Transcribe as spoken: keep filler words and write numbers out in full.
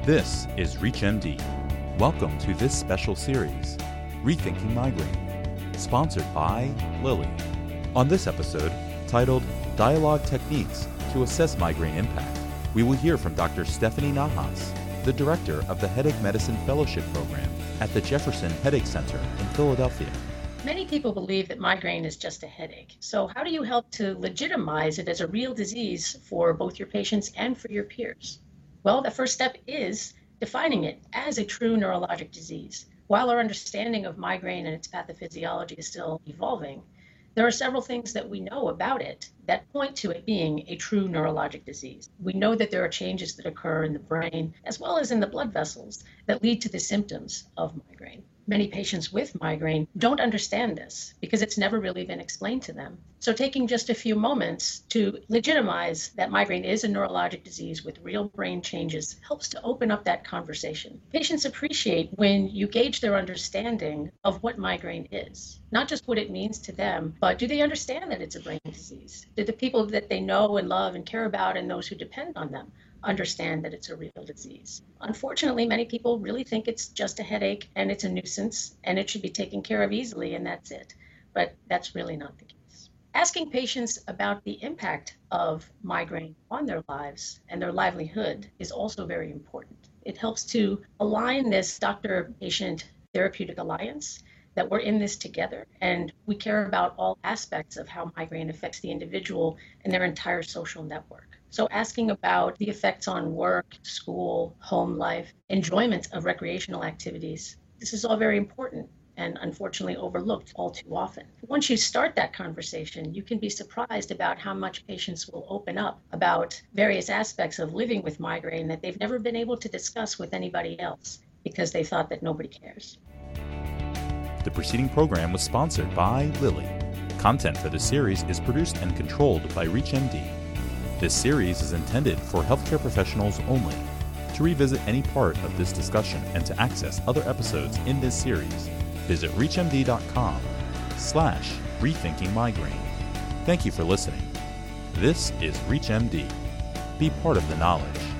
This is ReachMD. Welcome to this special series, Rethinking Migraine, sponsored by Lilly. On this episode, titled Dialogue Techniques to Assess Migraine Impact, we will hear from Doctor Stephanie Nahas, the director of the Headache Medicine Fellowship Program at the Jefferson Headache Center in Philadelphia. Many people believe that migraine is just a headache. So how do you help to legitimize it as a real disease for both your patients and for your peers? Well, the first step is defining it as a true neurologic disease. While our understanding of migraine and its pathophysiology is still evolving, there are several things that we know about it that point to it being a true neurologic disease. We know that there are changes that occur in the brain as well as in the blood vessels that lead to the symptoms of migraine. Many patients with migraine don't understand this because it's never really been explained to them. So taking just a few moments to legitimize that migraine is a neurologic disease with real brain changes helps to open up that conversation. Patients appreciate when you gauge their understanding of what migraine is, not just what it means to them, but do they understand that it's a brain disease? Do the people that they know and love and care about and those who depend on them understand that it's a real disease? Unfortunately, many people really think it's just a headache and it's a nuisance and it should be taken care of easily and that's it. But that's really not the case. Asking patients about the impact of migraine on their lives and their livelihood is also very important. It helps to align this doctor-patient therapeutic alliance that we're in this together and we care about all aspects of how migraine affects the individual and their entire social network. So asking about the effects on work, school, home life, enjoyment of recreational activities, this is all very important and unfortunately overlooked all too often. Once you start that conversation, you can be surprised about how much patients will open up about various aspects of living with migraine that they've never been able to discuss with anybody else because they thought that nobody cares. The preceding program was sponsored by Lilly. Content for this series is produced and controlled by ReachMD. This series is intended for healthcare professionals only. To revisit any part of this discussion and to access other episodes in this series, visit reachmd.com slash rethinking migraine. Thank you for listening. This is ReachMD. Be part of the knowledge.